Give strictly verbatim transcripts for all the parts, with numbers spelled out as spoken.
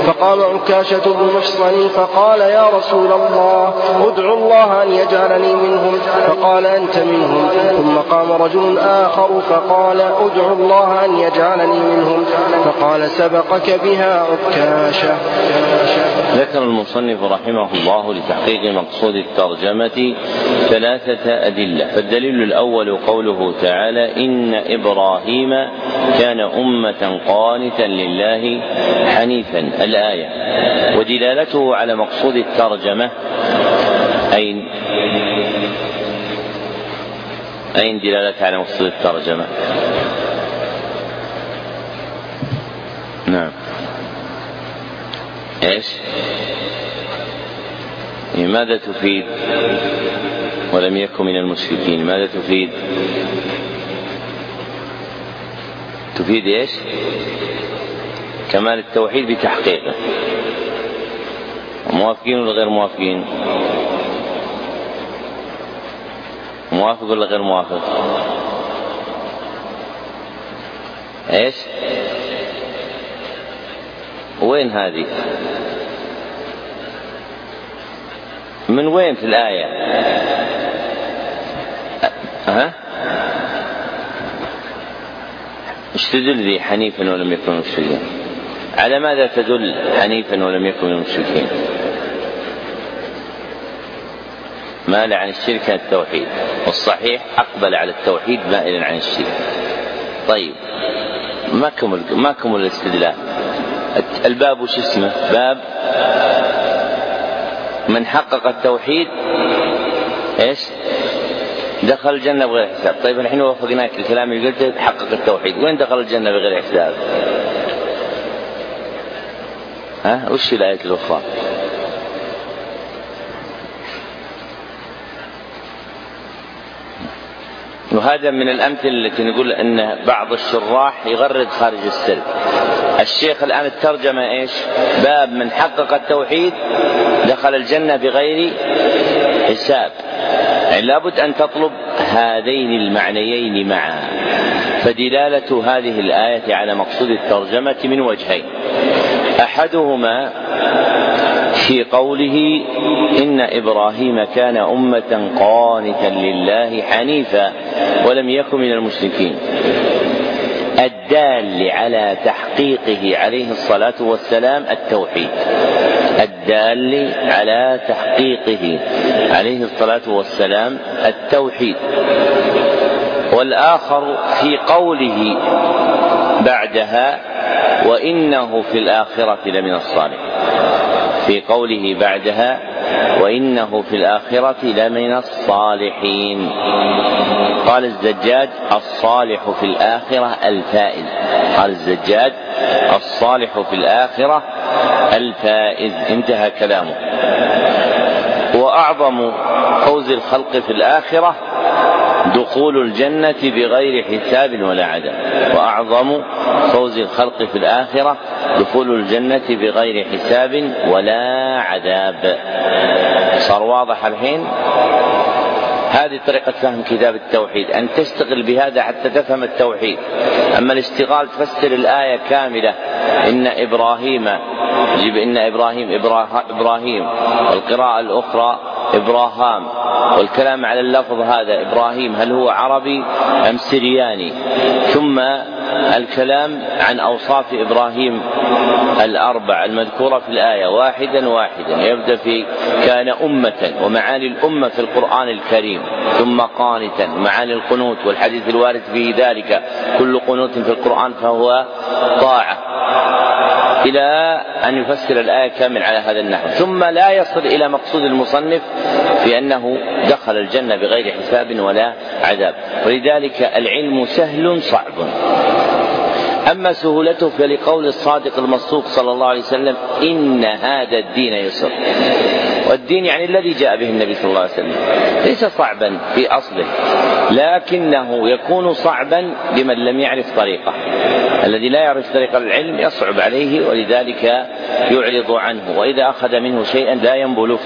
فقام عكاشة بن محصن فقال يا رسول الله ادعو الله أن يجعلني منهم، فقال أنت منهم. ثم قام رجل آخر فقال ادعو الله أن يجعلني منهم، فقال سبقك بها عكاشة. ذكر المصنف رحمه الله لتحقيق مقصود الترجمة ثلاثة أدلة. فالدليل الأول قوله تعالى إن إبراهيم كان أمة قانتا لله حنيفا الآية، ودلالته على مقصود الترجمة أين أين دلالته على مقصود الترجمة؟ نعم إيش؟ ماذا تفيد؟ ولم يكن من المشركين، ماذا تفيد؟ تفيد إيش؟ كمال التوحيد بتحقيقه. موافقين ولا غير موافقين؟ موافق ولا غير موافق؟ إيش؟ وين هذه؟ من وين في الآية؟ ها؟ ايش تدل ذي حنيفا ولم يكن من المشركين؟ على ماذا تدل حنيفا ولم يكن من المشركين؟ مال عن الشرك عن التوحيد، والصحيح أقبل على التوحيد مائلا عن الشرك. طيب ما كمل ما كمل الاستدلال. الباب وش اسمه؟ باب من حقق التوحيد ايش؟ دخل الجنة بغير حساب. طيب الحين وافقناك الكلام اللي قلته حقق التوحيد، وين دخل الجنة بغير حساب؟ ها وش الآية الأخرى؟ وهذا من الأمثلة التي نقول أن بعض الشراح يغرد خارج السرد. الشيخ الآن الترجمة إيش؟ باب من حقق التوحيد دخل الجنة بغير حساب. يعني لابد أن تطلب هذين المعنيين معا. فدلالة هذه الآية على مقصود الترجمة من وجهين: أحدهما في قوله إن إبراهيم كان أمة قانتا لله حنيفا ولم يكن من المشركين، الدال على تحقيقه عليه الصلاة والسلام التوحيد، الدال على تحقيقه عليه الصلاة والسلام التوحيد. والآخر في قوله بعدها وإنه في الآخرة لمن الصالحين، في قوله بعدها وإنه في الآخرة لمن الصالحين. قال الزجاج الصالح في الآخرة الفائز، قال الزجاج الصالح في الآخرة الفائز، انتهى كلامه. وأعظم فوز الخلق في الآخرة دخول الجنة بغير حساب ولا عذاب، وأعظم فوز الخلق في الآخرة دخول الجنة بغير حساب ولا عذاب. صار واضح الحين؟ هذه طريقة فهم كتاب التوحيد، أن تشتغل بهذا حتى تفهم التوحيد. أما الاشتغال تفسر الآية كاملة إن إبراهيم يجب إن إبراهيم إبراهيم والقراءة الأخرى إبراهام، والكلام على اللفظ هذا إبراهيم هل هو عربي أم سرياني، ثم الكلام عن أوصاف إبراهيم الأربع المذكورة في الآية واحدا واحدا، يبدأ في كان أمة ومعاني الأمة في القرآن الكريم، ثم قانتا ومعاني القنوت والحديث الوارد في ذلك، كل قنوت في القرآن فهو طاعة، إلى أن يفسر الآية كامل على هذا النحو. ثم لا يصل إلى مقصود المصنف في أنه دخل الجنة بغير حساب ولا عذاب. ولذلك العلم سهل صعب. أما سهولته فلقول الصادق المصدوق صلى الله عليه وسلم إن هذا الدين يسر. والدين يعني الذي جاء به النبي صلى الله عليه وسلم ليس صعبا في أصله، لكنه يكون صعبا لمن لم يعرف طريقه. الذي لا يعرف طريق العلم يصعب عليه، ولذلك يعرض عنه، وإذا أخذ منه شيئا لا ينبل فيه.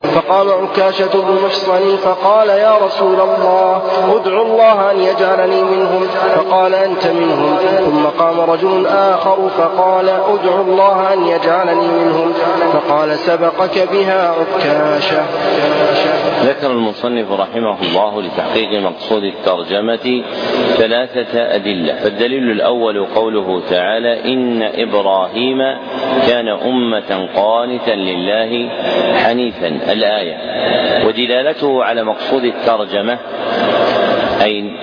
فقام عكاشة بن محصن فقال يا رسول الله ادع الله أن يجعلني منهم، فقال أنت منهم. ثم قام رجل آخر فقال ادع الله أن يجعلني منهم، فقال سبقك بها عكاشة. ذكر المصنف رحمه الله لتحقيق مقصود الترجمة ثلاثة أدلة. فالدليل الأول قوله تعالى إن إبراهيم كان أمة قانتا لله حنيفا الآية. ودلالته على مقصود الترجمة أين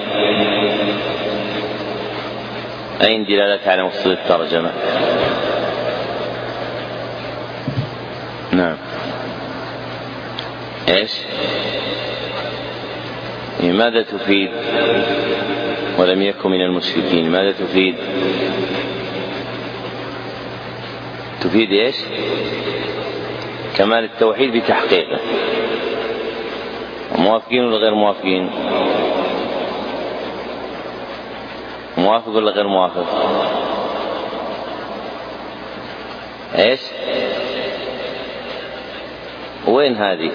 أين دلالته على مقصود الترجمة؟ نعم إيش؟ ماذا تفيد؟ ولم يكن من المشركين. ماذا تفيد؟ تفيد إيش؟ كمال التوحيد بتحقيقه. موافقين ولا غير موافقين؟ موافق ولا غير موافق؟ إيش؟ وين هذه؟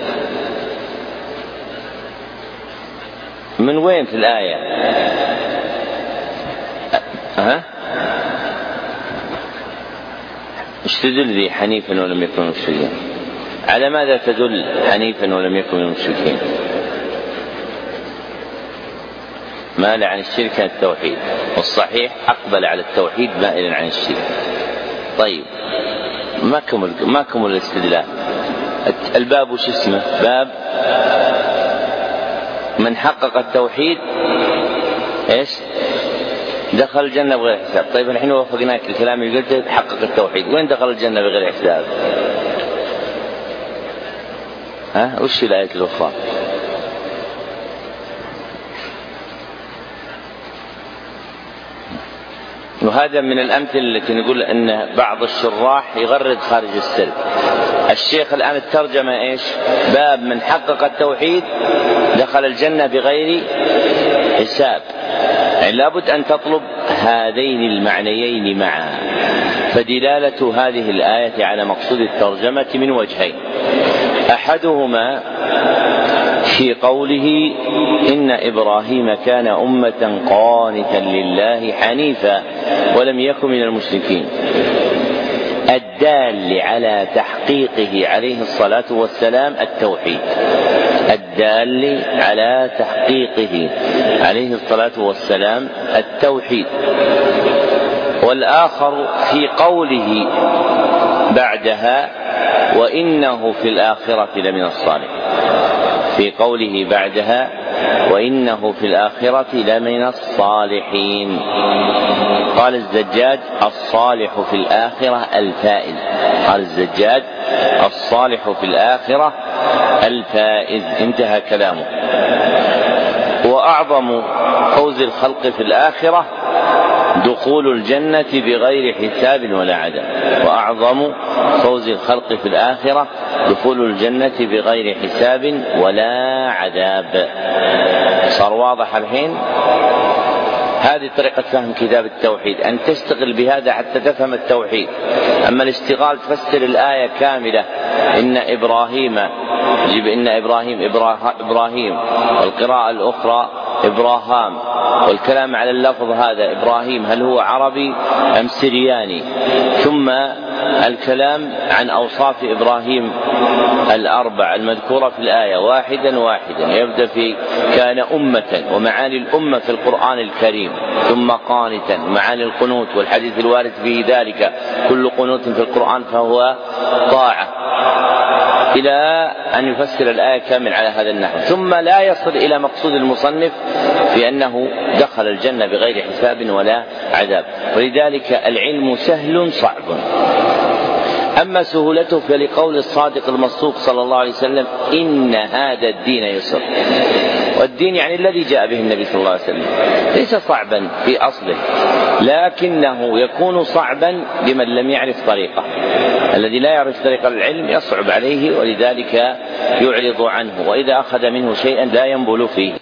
من وين في الآية؟ ها؟ ايش تدل ذي حنيفا ولم يكن من المشركين؟ على ماذا تدل حنيفا ولم يكن من المشركين؟ مال عن الشرك عن التوحيد، والصحيح أقبل على التوحيد مائلا عن الشرك. طيب ما كمل ما كمل الاستدلال. الباب وش اسمه؟ باب من حقق التوحيد ايش؟ دخل الجنة بغير حساب. طيب الحين وافقناك الكلام اللي قلته حقق التوحيد، وين دخل الجنة بغير حساب؟ ها وش الآية الأخرى؟ وهذا من الأمثلة التي نقول أن بعض الشراح يغرد خارج السرد. الشيخ الآن الترجمة إيش؟ باب من حقق التوحيد دخل الجنة بغير حساب. يعني لابد أن تطلب هذين المعنيين معا. فدلالة هذه الآية على مقصود الترجمة من وجهين. أحدهما في قوله إن إبراهيم كان أمة قانتا لله حنيفا ولم يكن من المشركين، الدال على تحقيقه عليه الصلاة والسلام التوحيد. الدال على تحقيقه عليه الصلاة والسلام التوحيد. والآخر في قوله بعدها وإنه في الآخرة لمن الصالحين. في قوله بعدها وإنه في الآخرة لمن الصالحين. قال الزجاج الصالح في الآخرة الفائز. قال الزجاج الصالح في الآخرة الفائز. انتهى كلامه. وأعظم فوز الخلق في الآخرة دخول الجنة بغير حساب ولا عذاب. وأعظم فوز الخلق في الآخرة دخول الجنة بغير حساب ولا عذاب. صار واضح الحين؟ هذه طريقة فهم كتاب التوحيد، أن تشتغل بهذا حتى تفهم التوحيد. أما الاشتغال تفسر الآية كاملة إن إبراهيم يجب إن إبراهيم إبراهيم والقراءة الأخرى إبراهام، والكلام على اللفظ هذا إبراهيم هل هو عربي أم سرياني، ثم الكلام عن أوصاف إبراهيم الأربع المذكورة في الآية واحدا واحدا. يبدأ في كان أمة ومعاني الأمة في القرآن الكريم، ثم قانتا معاني القنوت والحديث الوارد في ذلك كل قنوت في القرآن فهو طاعة، إلى أن يفسر الآية كامل على هذا النحو. ثم لا يصل إلى مقصود المصنف في أنه دخل الجنة بغير حساب ولا عذاب. ولذلك العلم سهل صعب. أما سهولته فلقول الصادق المصدوق صلى الله عليه وسلم إن هذا الدين يسر. والدين يعني الذي جاء به النبي صلى الله عليه وسلم ليس صعبا في أصله، لكنه يكون صعبا لمن لم يعرف طريقه. الذي لا يعرف طريق العلم يصعب عليه، ولذلك يعرض عنه، وإذا أخذ منه شيئا لا ينبل فيه.